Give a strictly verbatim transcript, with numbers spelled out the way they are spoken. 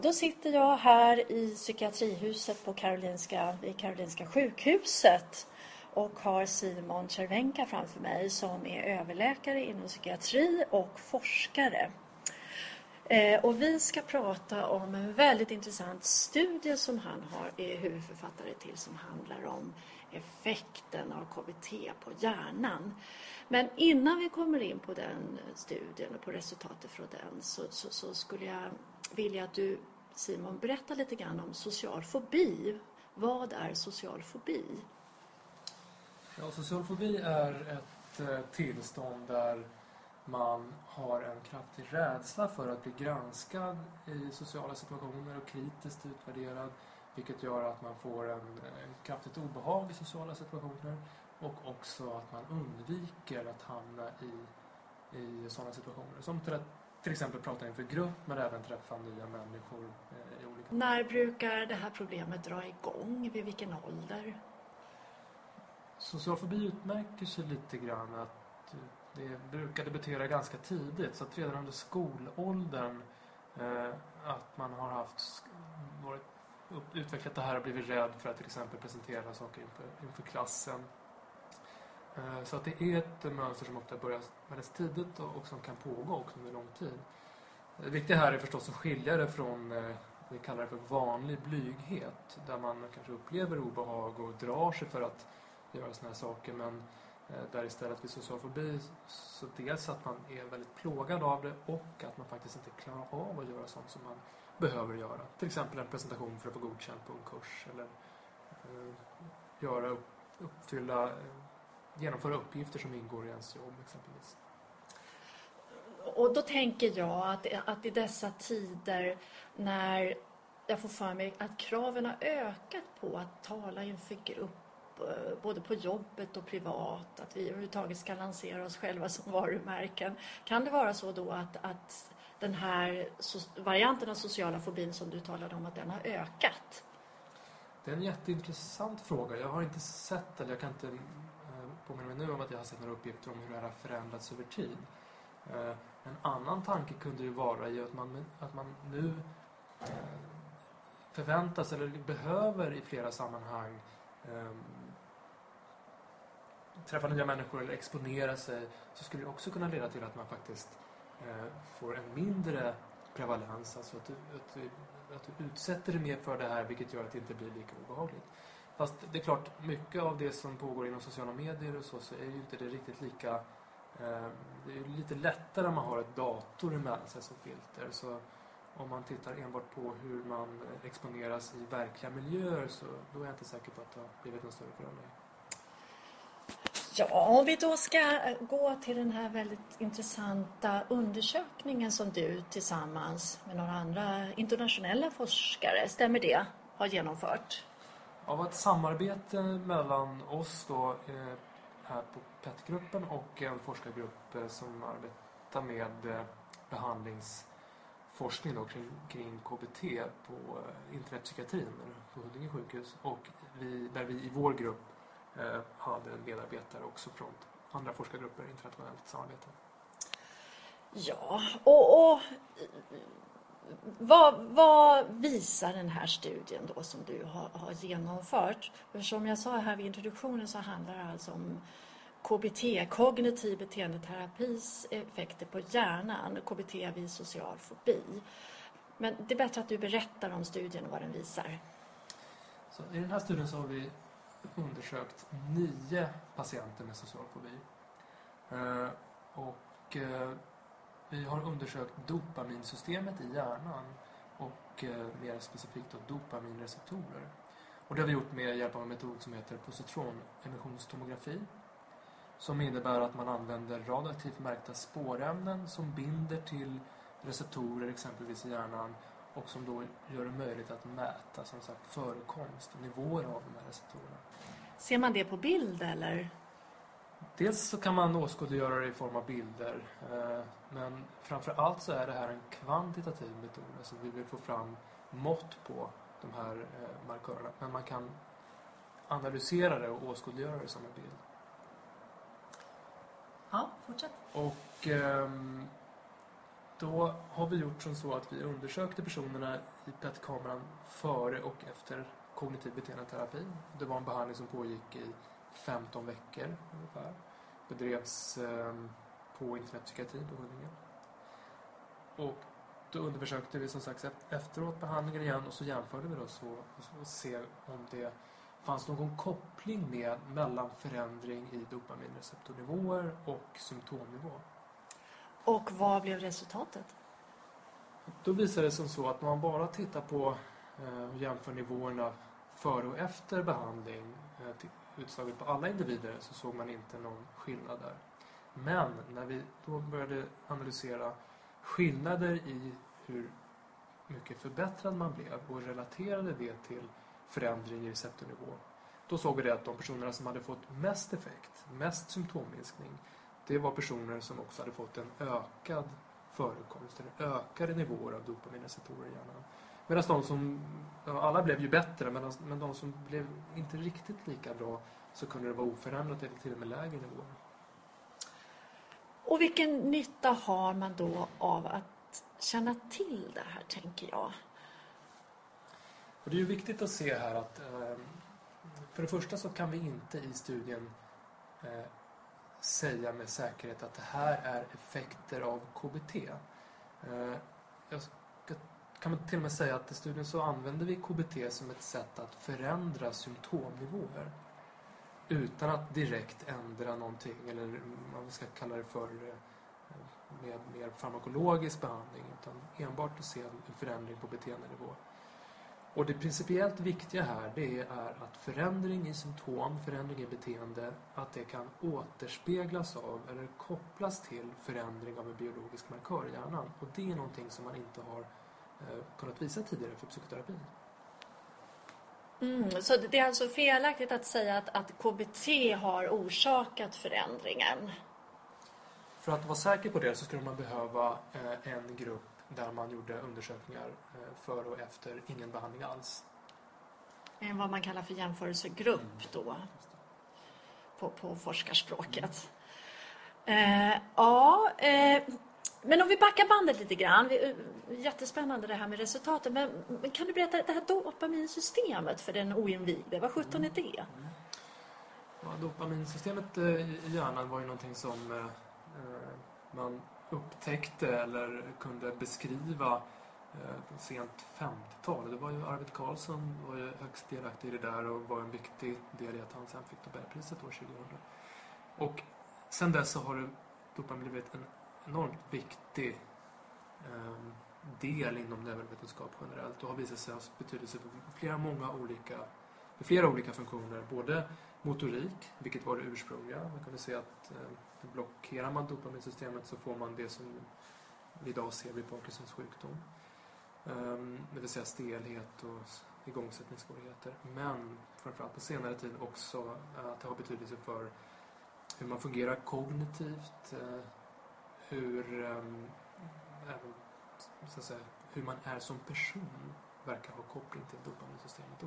Då sitter jag här i psykiatrihuset på Karolinska, vid Karolinska sjukhuset och har Simon Cervenka framför mig som är överläkare inom psykiatri och forskare. Eh, och vi ska prata om en väldigt intressant studie som han har, är huvudförfattare till, som handlar om effekten av K B T på hjärnan. Men innan vi kommer in på den studien och på resultatet från den så, så, så skulle jag vilja att du, Simon, berättar lite grann om social fobi. Vad är social fobi? Ja, social fobi är ett eh, tillstånd där man har en kraftig rädsla för att bli granskad i sociala situationer och kritiskt utvärderad, vilket gör att man får en, en kraftigt obehag i sociala situationer och också att man undviker att hamna i, i sådana situationer. Som till, till exempel prata inför grupp men även träffa nya människor eh, i olika... När brukar det här problemet dra igång? Vid vilken ålder? Social fobi utmärker sig lite grann att det brukar debutera ganska tidigt, så att redan under skolåldern eh, att man har haft varit upp, utvecklat det här och blivit rädd för att till exempel presentera saker inför, inför klassen. Eh, så att det är ett mönster som ofta börjar väldigt tidigt och, och som kan pågå också under lång tid. Det viktiga här är förstås att skilja det från, eh, vi kallar det för vanlig blyghet, där man kanske upplever obehag och drar sig för att göra såna här saker, men där istället vid social fobi så dels att man är väldigt plågad av det och att man faktiskt inte klarar av att göra sånt som man behöver göra. Till exempel en presentation för att få godkänt på en kurs eller eh, göra upp, uppfylla, eh, genomföra uppgifter som ingår i ens jobb exempelvis. Och då tänker jag att, att i dessa tider när jag får för mig att kraven har ökat på att tala inför grupp, både på jobbet och privat, att vi överhuvudtaget ska lansera oss själva som varumärken. Kan det vara så då att, att den här varianten av sociala fobin som du talade om, att den har ökat? Det är en jätteintressant fråga. Jag har inte sett, eller jag kan inte påminna mig nu om att jag har sett några uppgifter om hur det här har förändrats över tid. En annan tanke kunde ju vara i att man, att man nu förväntas eller behöver i flera sammanhang träffa nya människor eller exponera sig, så skulle det också kunna leda till att man faktiskt eh, får en mindre prevalens, alltså att du, att, du, att du utsätter dig mer för det här, vilket gör att det inte blir lika obehagligt. Fast det är klart, mycket av det som pågår inom sociala medier och så, så är ju inte det riktigt lika eh, det är ju lite lättare om man har ett dator emellan sig som filter, så om man tittar enbart på hur man exponeras i verkliga miljöer, så då är jag inte säker på att det har blivit en större förändring. Ja, om vi då ska gå till den här väldigt intressanta undersökningen som du tillsammans med några andra internationella forskare, stämmer det, har genomfört? Det var ett samarbete mellan oss då, eh, här på P E T-gruppen och en forskargrupp eh, som arbetar med eh, behandlingsforskning då, kring, kring K B T på eh, internetpsykiatrin på Huddinge sjukhus, och vi, där vi i vår grupp Eh, hade en medarbetare också från andra forskargrupper, internationellt samarbete. Ja, och, och vad, vad visar den här studien då som du har, har genomfört? För som jag sa här vid introduktionen så handlar det alltså om K B T, kognitiv beteendeterapis effekter på hjärnan, K B T vid social fobi. Men det är bättre att du berättar om studien och vad den visar. Så i den här studien så har vi undersökt nio patienter med social fobi. Eh, och eh, vi har undersökt dopaminsystemet i hjärnan och eh, mer specifikt då dopaminreceptorer. Och det har vi gjort med hjälp av en metod som heter positronemissionstomografi, som innebär att man använder radioaktivt märkta spårämnen som binder till receptorer exempelvis i hjärnan och som då gör det möjligt att mäta som sagt förekomst och nivåer av de här receptorerna. Ser man det på bild eller? Dels så kan man åskådliggöra det i form av bilder, men framför allt så är det här en kvantitativ metod. Alltså vi vill få fram mått på de här markörerna, men man kan analysera det och åskådliggöra det som en bild. Ja, fortsätt. Och ehm, då har vi gjort som så att vi undersökte personerna i P E T-kameran före och efter kognitiv beteendeterapi. Det var en behandling som pågick i femton veckor ungefär. Bedrevs eh, på internetpsykiatri på Huddinge. Och då undersökte vi som sagt efteråt behandlingen igen och så jämförde vi då så och se om det fanns någon koppling med mellan förändring i dopaminreceptornivåer och symptomnivå. Och vad blev resultatet? Då visade det som så att när man bara tittar på eh, och jämför nivåerna före och efter behandling eh, till, utslaget på alla individer så såg man inte någon skillnad där. Men när vi då började analysera skillnader i hur mycket förbättrad man blev och relaterade det till förändring i receptornivå, då såg vi det att de personerna som hade fått mest effekt, mest symptomminskning, det var personer som också hade fått en ökad förekomst, en ökade nivåer av dopaminreceptorer i hjärnan. Medan de som, alla blev ju bättre, men, men de som blev inte riktigt lika bra så kunde det vara oförändrat eller till och med lägre nivåer. Och vilken nytta har man då av att känna till det här, tänker jag? Och det är ju viktigt att se här att eh, för det första så kan vi inte i studien eh, säga med säkerhet att det här är effekter av K B T. Eh, jag ska, kan man till och med säga att i studien så använder vi K B T som ett sätt att förändra symptomnivåer utan att direkt ändra någonting, eller man ska kalla det för eh, med mer farmakologisk behandling, utan enbart att se en förändring på beteendenivå. Och det principiellt viktiga här, det är att förändring i symptom, förändring i beteende, att det kan återspeglas av eller kopplas till förändring av en biologisk markör i hjärnan. Och det är någonting som man inte har eh, kunnat visa tidigare för psykoterapi. Mm, så det är alltså felaktigt att säga att, att K B T har orsakat förändringen? För att vara säker på det så skulle man behöva eh, en grupp där man gjorde undersökningar eh, före och efter ingen behandling alls. En vad man kallar för jämförelsegrupp då, på, på forskarspråket. Mm. Eh, ja, eh, men om vi backar bandet lite grann. Vi, jättespännande det här med resultaten. Men, men kan du berätta det här dopaminsystemet för den oinvigde? Vad sjutton är det? Mm. Ja, dopaminsystemet eh, i hjärnan var ju någonting som eh, man upptäckte eller kunde beskriva eh, sent femtiotal. Det var ju Arvid Carlsson var ju högst delaktig i det där och var en viktig del i att han sen fick Nobelpriset år tjugohundra. Och sen dess så har det dopamin blivit en enormt viktig eh, del inom neurovetenskap generellt och har visat sig ha betydelse för flera många olika för flera olika funktioner, både motorik, vilket var det ursprungliga. Man kunde se att eh, blockerar man dopaminsystemet så får man det som vi idag ser vid Parkinsons sjukdom. Um, det vill säga stelhet och igångsättningssvårigheter. Men framförallt på senare tid också att det har betydelse för hur man fungerar kognitivt, eh, hur, um, även, så att säga, hur man är som person verkar ha koppling till dopaminsystemet.